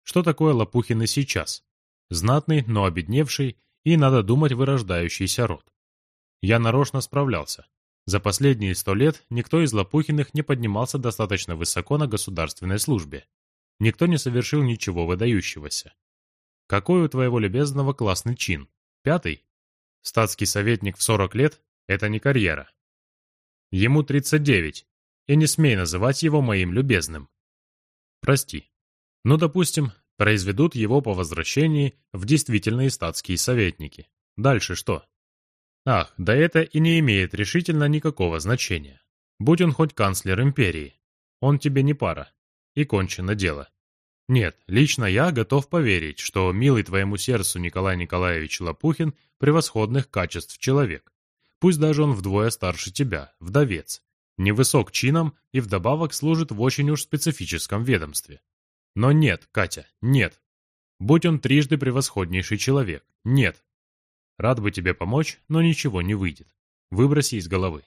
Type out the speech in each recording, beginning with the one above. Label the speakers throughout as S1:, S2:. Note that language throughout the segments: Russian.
S1: что такое Лопухины сейчас. Знатный, но обедневший и, надо думать, вырождающийся род. Я нарочно справлялся. За последние 100 лет никто из Лопухиных не поднимался достаточно высоко на государственной службе. Никто не совершил ничего выдающегося. Какой у твоего любезного классный чин? 5-й? Статский советник в 40 лет – это не карьера. Ему 39, и не смей называть его моим любезным. Прости. Ну, допустим, произведут его по возвращении в действительные статские советники. Дальше что? Ах, да это и не имеет решительно никакого значения. Будь он хоть канцлер империи. Он тебе не пара. И кончено дело. Нет, лично я готов поверить, что милый твоему сердцу Николай Николаевич Лопухин превосходных качеств человек. Пусть даже он вдвое старше тебя, вдовец, невысок чином и вдобавок служит в очень уж специфическом ведомстве. Но нет, Катя, нет. Будь он трижды превосходнейший человек, нет. Рад бы тебе помочь, но ничего не выйдет. Выброси из головы.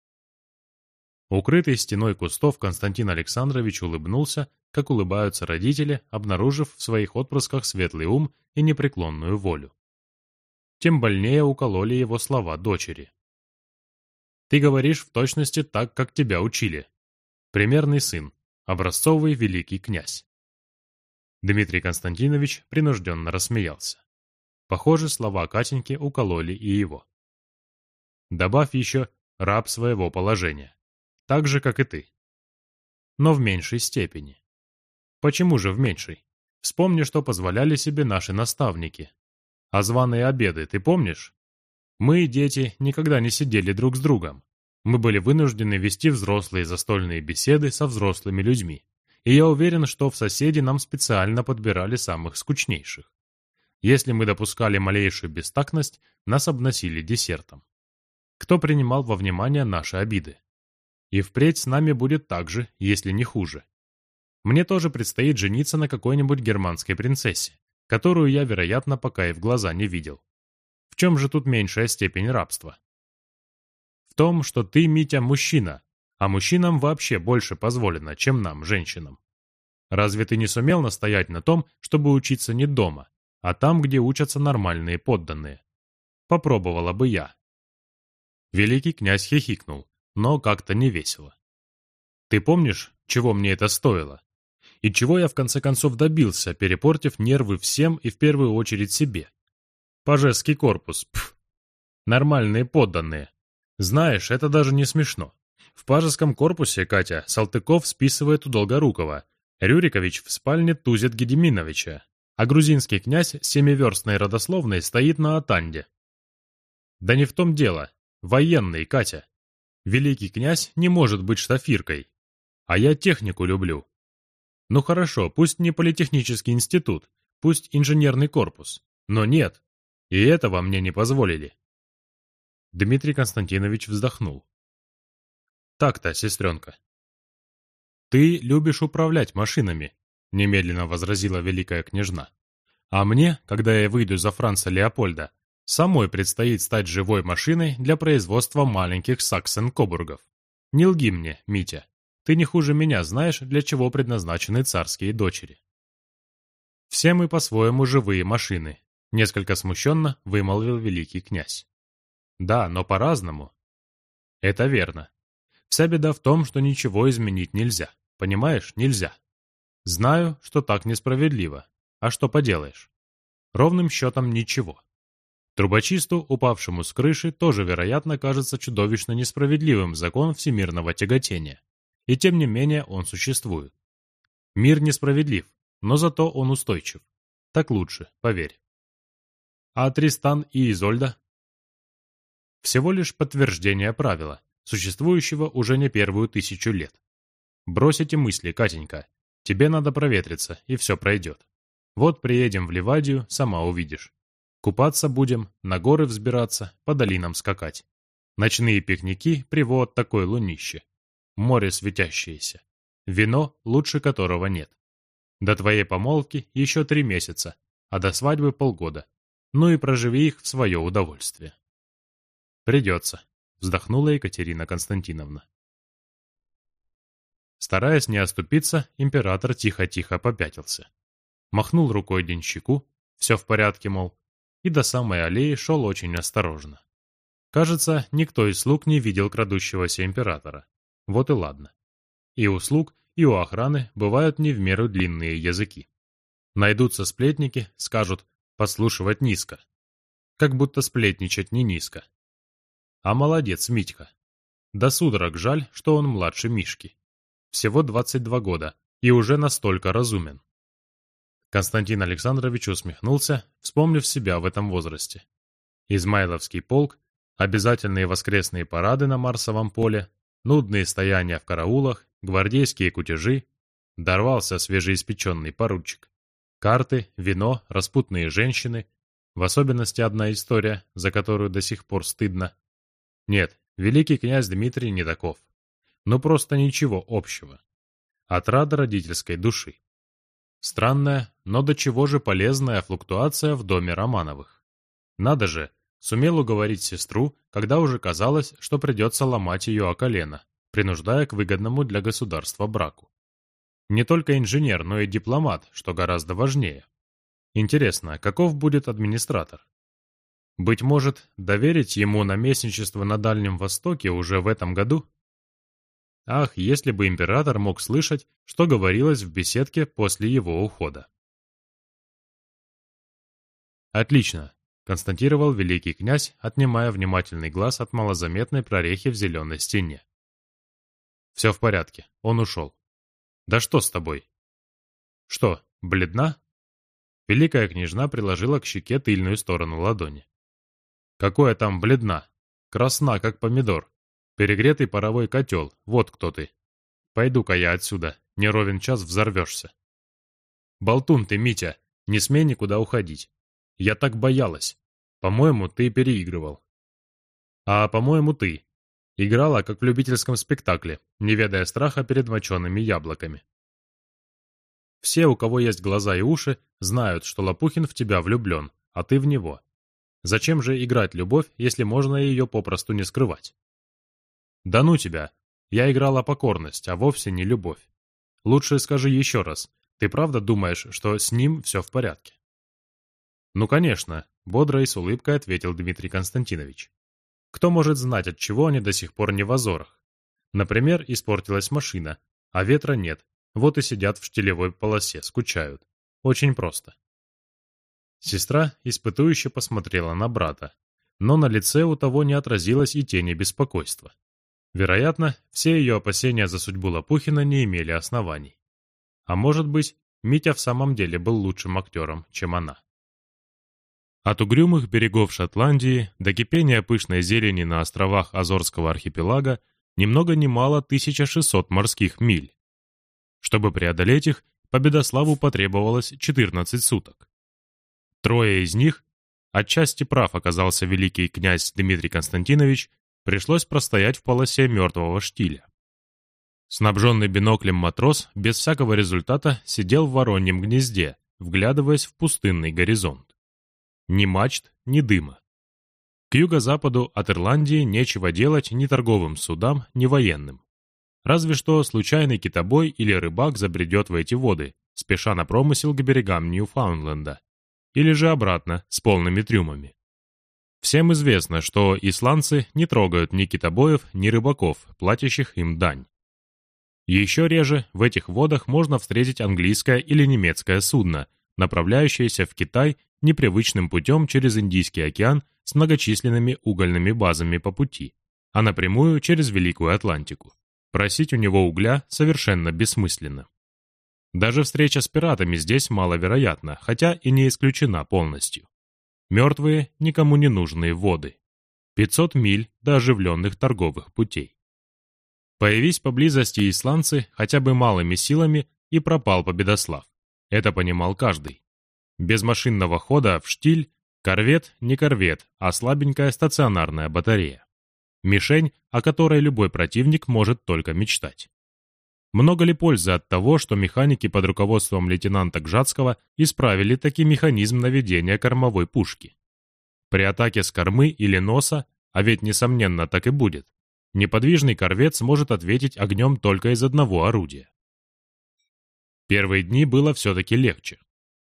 S1: Укрытый стеной кустов Константин Александрович улыбнулся, как улыбаются родители, обнаружив в своих отпрысках светлый ум и непреклонную волю. Тем больнее укололи его слова дочери. «Ты говоришь в точности так, как тебя учили. Примерный сын, образцовый великий князь». Дмитрий Константинович принужденно рассмеялся. Похоже, слова Катеньки укололи и его. «Добавь еще раб своего положения. Так же, как и ты. Но в меньшей степени. Почему же в меньшей? Вспомни, что позволяли себе наши наставники. А званые обеды ты помнишь? Мы, дети, никогда не сидели друг с другом. Мы были вынуждены вести взрослые застольные беседы со взрослыми людьми. И я уверен, что в соседи нам специально подбирали самых скучнейших. Если мы допускали малейшую бестактность, нас обносили десертом. Кто принимал во внимание наши обиды? И впредь с нами будет так же, если не хуже. Мне тоже предстоит жениться на какой-нибудь германской принцессе, которую я, вероятно, пока и в глаза не видел. В чем же тут меньшая степень рабства? В том, что ты, Митя, мужчина, а мужчинам вообще больше позволено, чем нам, женщинам. Разве ты не сумел настоять на том, чтобы учиться не дома, а там, где учатся нормальные подданные? Попробовала бы я. Великий князь хихикнул, но как-то не весело. Ты помнишь, чего мне это стоило? И чего я в конце концов добился, перепортив нервы всем и в первую очередь себе? Пажеский корпус, пф. Нормальные подданные. Знаешь, это даже не смешно. В пажеском корпусе, Катя, Салтыков списывает у Долгорукова, Рюрикович в спальне тузит Гедеминовича, а грузинский князь семиверстной родословной стоит на Атанде. Да не в том дело. Военный, Катя. Великий князь не может быть штафиркой. А я технику люблю. Ну хорошо, пусть не политехнический институт, пусть инженерный корпус. Но нет. И этого мне не позволили. Дмитрий Константинович вздохнул. Так-то, сестренка. Ты любишь управлять машинами, немедленно возразила великая княжна. А мне, когда я выйду за Франца Леопольда, самой предстоит стать живой машиной для производства маленьких Саксен-Кобургов. Не лги мне, Митя. Ты не хуже меня знаешь, для чего предназначены царские дочери. Все мы по-своему живые машины, несколько смущенно вымолвил великий князь. Да, но по-разному. Это верно. Вся беда в том, что ничего изменить нельзя. Понимаешь, нельзя. Знаю, что так несправедливо. А что поделаешь? Ровным счетом ничего. Трубочисту, упавшему с крыши, тоже, вероятно, кажется чудовищно несправедливым закон всемирного тяготения. И тем не менее он существует. Мир несправедлив, но зато он устойчив. Так лучше, поверь. А Тристан и Изольда? Всего лишь подтверждение правила, существующего уже не первую 1000 лет. Брось эти мысли, Катенька. Тебе надо проветриться, и все пройдет. Вот приедем в Ливадию, сама увидишь. Купаться будем, на горы взбираться, по долинам скакать. Ночные пикники приводят такой лунище. Море светящееся. Вино, лучше которого нет. До твоей помолвки еще 3 месяца, а до свадьбы полгода. Ну и проживи их в свое удовольствие. Придется, вздохнула Екатерина Константиновна. Стараясь не оступиться, император тихо-тихо попятился. Махнул рукой денщику, все в порядке, мол, и до самой аллеи шел очень осторожно. Кажется, никто из слуг не видел крадущегося императора. Вот и ладно. И у слуг, и у охраны бывают не в меру длинные языки. Найдутся сплетники, скажут «подслушивать низко». Как будто сплетничать не низко. А молодец Митька. До судорог жаль, что он младше Мишки. Всего 22 года и уже настолько разумен. Константин Александрович усмехнулся, вспомнив себя в этом возрасте. Измайловский полк, обязательные воскресные парады на Марсовом поле, нудные стояния в караулах, гвардейские кутежи, дорвался свежеиспеченный поручик. Карты, вино, распутные женщины, в особенности одна история, за которую до сих пор стыдно. Нет, великий князь Дмитрий не таков. Ну просто ничего общего. Отрада родительской души. Странная, но до чего же полезная флуктуация в доме Романовых. Надо же, сумел уговорить сестру, когда уже казалось, что придется ломать ее о колено, принуждая к выгодному для государства браку. Не только инженер, но и дипломат, что гораздо важнее. Интересно, каков будет администратор? Быть может, доверить ему наместничество на Дальнем Востоке уже в этом году? Ах, если бы император мог слышать, что говорилось в беседке после его ухода. «Отлично», — констатировал великий князь, отнимая внимательный глаз от малозаметной прорехи в зеленой стене. «Все в порядке, он ушел. Да что с тобой?» «Что, бледна?» Великая княжна приложила к щеке тыльную сторону ладони. «Какое там бледна? Красна, как помидор. Перегретый паровой котел, вот кто ты. Пойду-ка я отсюда, не ровен час взорвешься». «Болтун ты, Митя, не смей никуда уходить. Я так боялась. По-моему, ты переигрывал». «А, по-моему, ты. Играла, как в любительском спектакле, не ведая страха перед мочеными яблоками». Все, у кого есть глаза и уши, знают, что Лопухин в тебя влюблен, а ты в него. Зачем же играть любовь, если можно ее попросту не скрывать? Да ну тебя! Я играла покорность, а вовсе не любовь. Лучше скажи еще раз, ты правда думаешь, что с ним все в порядке? Ну, конечно, бодро и с улыбкой ответил Дмитрий Константинович. Кто может знать, от чего они до сих пор не в азорах? Например, испортилась машина, а ветра нет, вот и сидят в штилевой полосе, скучают. Очень просто. Сестра испытующе посмотрела на брата, но на лице у того не отразилось и тени беспокойства. Вероятно, все ее опасения за судьбу Лопухина не имели оснований. А может быть, Митя в самом деле был лучшим актером, чем она. От угрюмых берегов Шотландии до кипения пышной зелени на островах Азорского архипелага ни много ни мало 1600 морских миль. Чтобы преодолеть их, Победославу потребовалось 14 суток. Трое из них, отчасти прав оказался великий князь Дмитрий Константинович, пришлось простоять в полосе мертвого штиля. Снабженный биноклем матрос без всякого результата сидел в вороньем гнезде, вглядываясь в пустынный горизонт. Ни мачт, ни дыма. К юго-западу от Ирландии нечего делать ни торговым судам, ни военным. Разве что случайный китобой или рыбак забредет в эти воды, спеша на промысел к берегам Ньюфаундленда. Или же обратно, с полными трюмами. Всем известно, что исландцы не трогают ни китобоев, ни рыбаков, платящих им дань. Еще реже в этих водах можно встретить английское или немецкое судно, направляющееся в Китай непривычным путем через Индийский океан с многочисленными угольными базами по пути, а напрямую через Великую Атлантику. Просить у него угля совершенно бессмысленно. Даже встреча с пиратами здесь маловероятна, хотя и не исключена полностью. Мертвые, никому не нужные воды. 500 миль до оживленных торговых путей. Появись поблизости исландцы хотя бы малыми силами, и пропал Победослав. Это понимал каждый. Без машинного хода в штиль корвет не корвет, а слабенькая стационарная батарея. Мишень, о которой любой противник может только мечтать. Много ли пользы от того, что механики под руководством лейтенанта Гжатского исправили таки механизм наведения кормовой пушки? При атаке с кормы или носа, а ведь несомненно так и будет, неподвижный корвет сможет ответить огнем только из одного орудия. Первые дни было все-таки легче.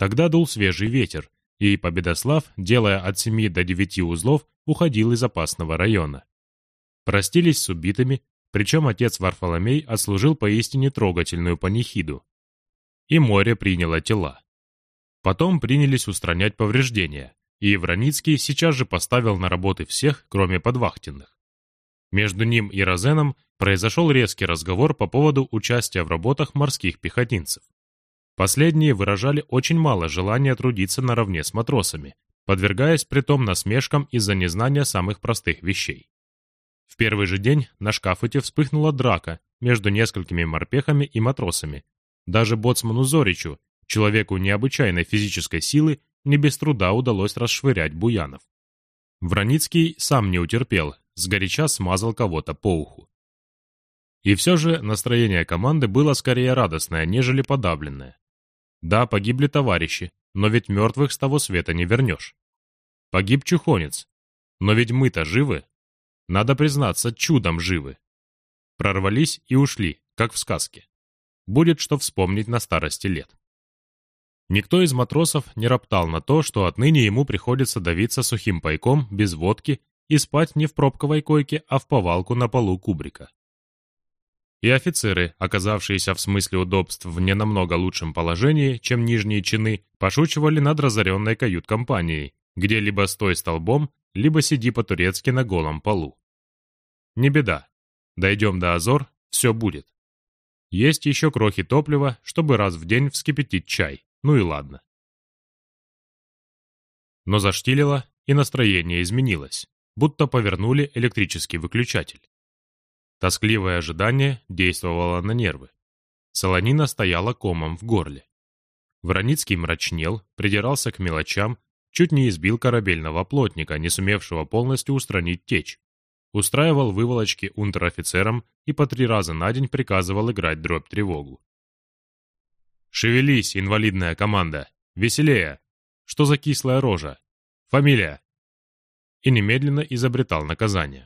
S1: Тогда дул свежий ветер, и Победослав, делая от 7 до 9 узлов, уходил из опасного района. Простились с убитыми, причем отец Варфоломей отслужил поистине трогательную панихиду. И море приняло тела. Потом принялись устранять повреждения, и Враницкий сейчас же поставил на работы всех, кроме подвахтенных. Между ним и Розеном произошел резкий разговор по поводу участия в работах морских пехотинцев. Последние выражали очень мало желания трудиться наравне с матросами, подвергаясь притом насмешкам из-за незнания самых простых вещей. В первый же день на шкафуте вспыхнула драка между несколькими морпехами и матросами. Даже боцману Зоричу, человеку необычайной физической силы, не без труда удалось расшвырять буянов. Враницкий сам не утерпел, сгоряча смазал кого-то по уху. И все же настроение команды было скорее радостное, нежели подавленное. Да, погибли товарищи, но ведь мертвых с того света не вернешь. Погиб чухонец, но ведь мы-то живы. Надо признаться, чудом живы. Прорвались и ушли, как в сказке. Будет что вспомнить на старости лет. Никто из матросов не роптал на то, что отныне ему приходится давиться сухим пайком, без водки, и спать не в пробковой койке, а в повалку на полу кубрика. И офицеры, оказавшиеся в смысле удобств в не намного лучшем положении, чем нижние чины, пошучивали над разоренной кают-компанией, где либо стой столбом, либо сиди по-турецки на голом полу. Не беда. Дойдем до Азор, все будет. Есть еще крохи топлива, чтобы раз в день вскипятить чай. Ну и ладно. Но заштилило, и настроение изменилось, будто повернули электрический выключатель. Тоскливое ожидание действовало на нервы. Солонина стояла комом в горле. Враницкий мрачнел, придирался к мелочам, чуть не избил корабельного плотника, не сумевшего полностью устранить течь. Устраивал выволочки унтер-офицерам и по 3 раза на день приказывал играть дробь-тревогу. «Шевелись, инвалидная команда! Веселее! Что за кислая рожа? Фамилия!» И немедленно изобретал наказание.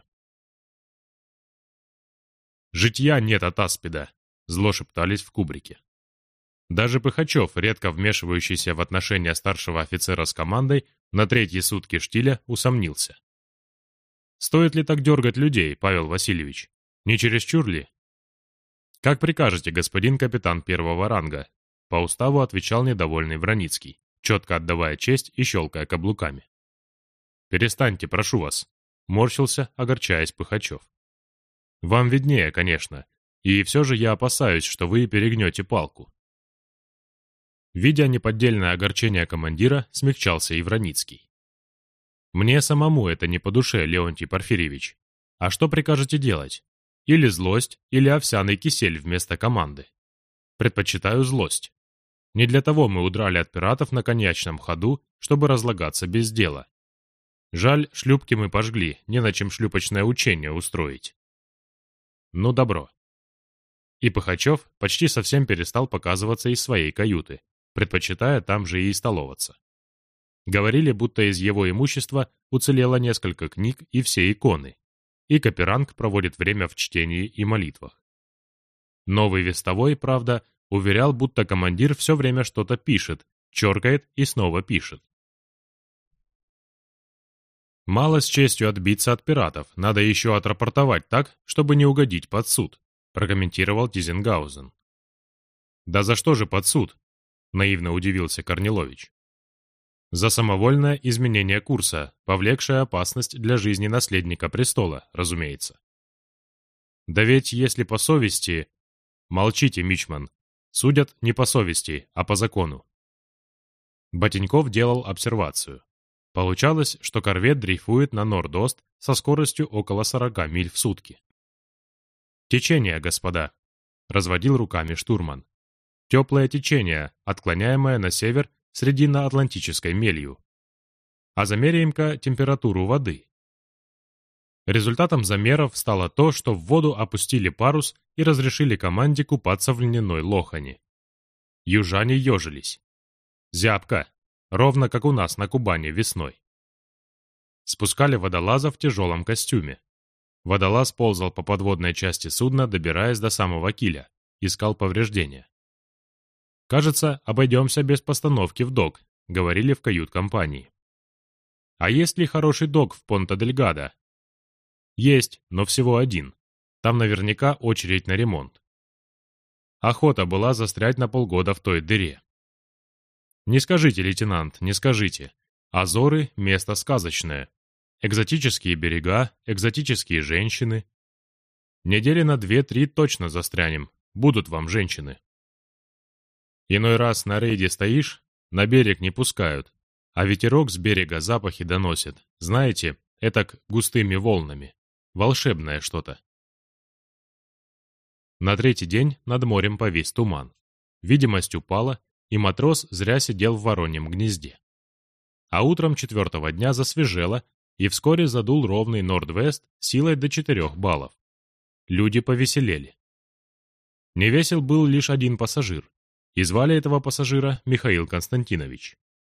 S1: «Житья нет от аспида», — зло шептались в кубрике. Даже Пыхачев, редко вмешивающийся в отношения старшего офицера с командой, на 3-й сутки штиля усомнился. «Стоит ли так дергать людей, Павел Васильевич? Не чересчур ли?» «Как прикажете, господин капитан 1-го ранга», — по уставу отвечал недовольный Враницкий, четко отдавая честь и щелкая каблуками. «Перестаньте, прошу вас», — морщился, огорчаясь Пыхачев. «Вам виднее, конечно, и все же я опасаюсь, что вы перегнете палку». Видя неподдельное огорчение командира, смягчался и Враницкий. «Мне самому это не по душе, Леонтий Порфирьевич. А что прикажете делать? Или злость, или овсяный кисель вместо команды? Предпочитаю злость. Не для того мы удрали от пиратов на коньячном ходу, чтобы разлагаться без дела. Жаль, шлюпки мы пожгли, не на чем шлюпочное учение устроить». Ну, добро. И Пыхачев почти совсем перестал показываться из своей каюты, предпочитая там же и столоваться. Говорили, будто из его имущества уцелело несколько книг и все иконы, и Каперанг проводит время в чтении и молитвах. Новый вестовой, правда, уверял, будто командир все время что-то пишет, черкает и снова пишет. «Мало с честью отбиться от пиратов, надо еще отрапортовать так, чтобы не угодить под суд», прокомментировал Тизенгаузен. «Да за что же под суд?» наивно удивился Корнилович. «За самовольное изменение курса, повлекшее опасность для жизни наследника престола, разумеется». «Да ведь если по совести...» «Молчите, мичман. Судят не по совести, а по закону». Ботеньков делал обсервацию. Получалось, что корвет дрейфует на норд-ост со скоростью около 40 миль в сутки. «Течение, господа», — разводил руками штурман. «Теплое течение, отклоняемое на север срединно-атлантической мелью. А замеряем-ка температуру воды». Результатом замеров стало то, что в воду опустили парус и разрешили команде купаться в льняной лохани. Южане ежились. Зябко. Ровно как у нас на Кубани весной. Спускали водолаза в тяжелом костюме. Водолаз ползал по подводной части судна, добираясь до самого киля, искал повреждения. Кажется, обойдемся без постановки в док, говорили в кают-компании. А есть ли хороший док в Понта-дель-Гадо? Есть, но всего один. Там наверняка очередь на ремонт. Охота была застрять на полгода в той дыре. Не скажите, лейтенант, не скажите. Азоры – место сказочное. Экзотические берега, экзотические женщины. Недели на 2-3 точно застрянем. Будут вам женщины. Иной раз на рейде стоишь, на берег не пускают, а ветерок с берега запахи доносит. Знаете, этак густыми волнами. Волшебное что-то. На 3-й день над морем повис туман. Видимость упала, и матрос зря сидел в вороньем гнезде. А утром 4-го дня засвежело, и вскоре задул ровный норд-вест силой до 4 баллов. Люди повеселели. Невесел был лишь один пассажир, и звали этого пассажира Михаил Константинович.